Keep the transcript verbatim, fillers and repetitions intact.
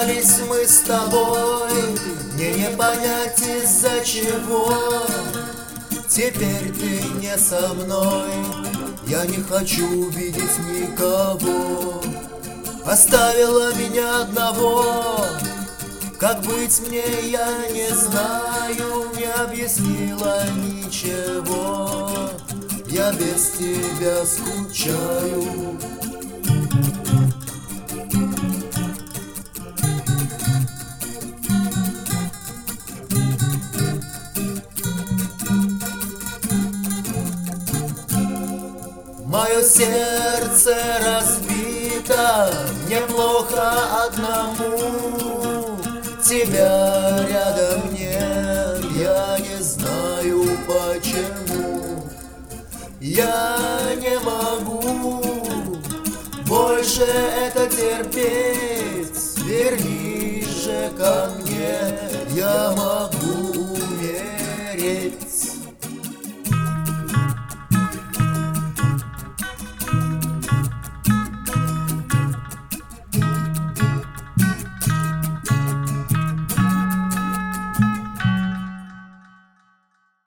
расстались мы с тобой, мне не понять из-за чего. Теперь ты не со мной, я не хочу видеть никого. Оставила меня одного, как быть мне я не знаю. Не объяснила ничего, я без тебя скучаю. Мое сердце разбито, мне плохо одному. Тебя рядом нет, я не знаю почему. Я не могу больше это терпеть, вернись же ко мне. Я